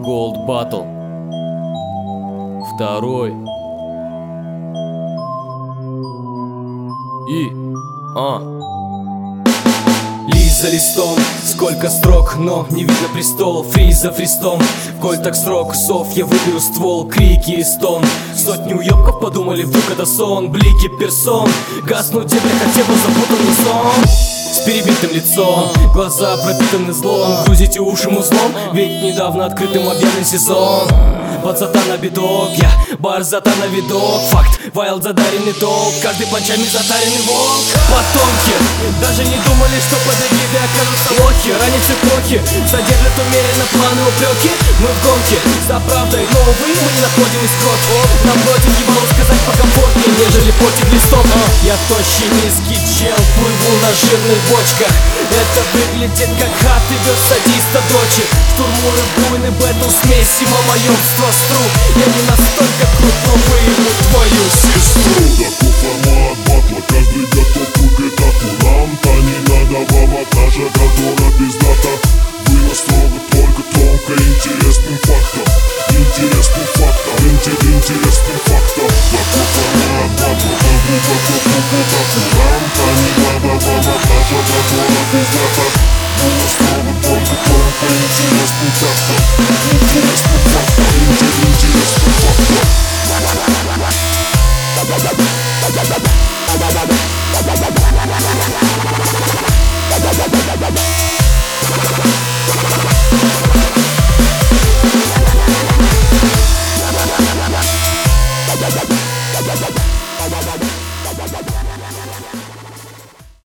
Gold Battle. Второй. Лист за листом, сколько строк, но не видно престол. Фриз за фристом, коль так срок сов, я выберу ствол, крики и стон. Сотни уёбков подумали, вдруг это сон. Блики персон, гаснут тебе хотя бы запутанный сон. С перебитым лицом, глаза пропитаны злом. Грузите уши музлом, ведь недавно открытым объявлен сезон. Пацата на бедок, я барзата на видок. Факт, вайлд задаренный долг, каждый панчами затаренный волк. Потомки даже не думали, что под эгидой окажутся лохи. Ранец эпохи содержат умеренно планы упреки. Мы в гонке за правдой, но увы, мы не находим исход. Напротив, ебало сказать покомфортнее, нежели портит листок. Я тощий низкий чел, плыву на жирных бочках. Это выглядит как хаты вез садиста дочек. Штурмуют буйный бэтл, смесь и малоёбство стру. Я не настолько крут, но выебу твою сестру. Такой формат батла, каждый готов к этапу. Нам-то не надо балотажа, которая пиздата. Было строго, только тонко, интересным фактом. Интересным фактом, интересным фактом. Такой формат батла, каждый готов к этапу. Нам-то не надо балотажа, которая пиздата. Было строго, только тонко, интересным фактом.